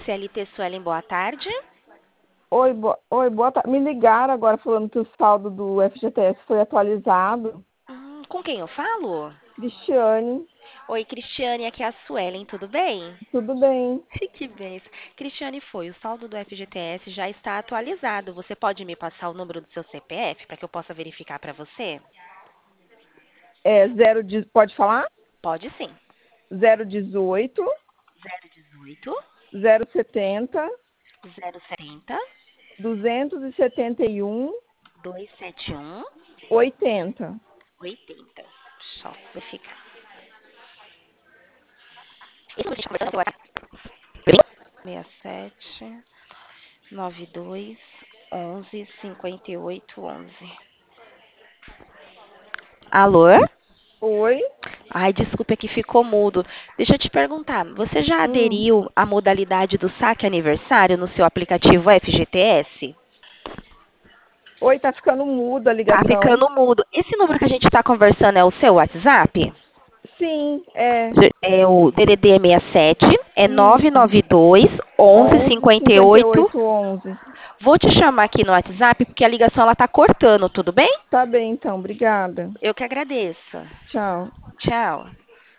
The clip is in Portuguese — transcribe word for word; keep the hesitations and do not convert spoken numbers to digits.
C L T Suelen, boa tarde. Oi, bo... Oi, boa tarde. Me ligaram agora falando que o saldo do F G T S foi atualizado. Hum, com quem eu falo? Cristiane, Oi, Cristiane, aqui é a Suelen, tudo bem? tudo bem? Que bem. Cristiane, foi, o saldo do F G T S já está atualizado. Você pode me passar o número do seu C P F para que eu possa verificar para você? É zero, de... Pode falar? Pode sim. zero dezoito, zero dezoito, zero setenta, zero setenta, duzentos e setenta e um, duzentos e setenta e um, oitenta. oitenta. Só verificar. Esse você está conversando com o WhatsApp? seis sete nove dois onze cinquenta e oito onze. Alô? Oi? Ai, desculpa, é que ficou mudo. Deixa eu te perguntar, você já Hum. aderiu à modalidade do saque aniversário no seu aplicativo F G T S? Oi, tá ficando muda a Tá ligação? ficando mudo. Esse número que a gente está conversando é o seu WhatsApp? Sim, é. É o D D D sessenta e sete, é nove Isso. nove dois onze onze cinquenta e cinquenta e oito. oito onze. Vou te chamar aqui no WhatsApp porque a ligação ela tá cortando, tudo bem? Tá bem, então. Obrigada. Eu que agradeço. Tchau. Tchau.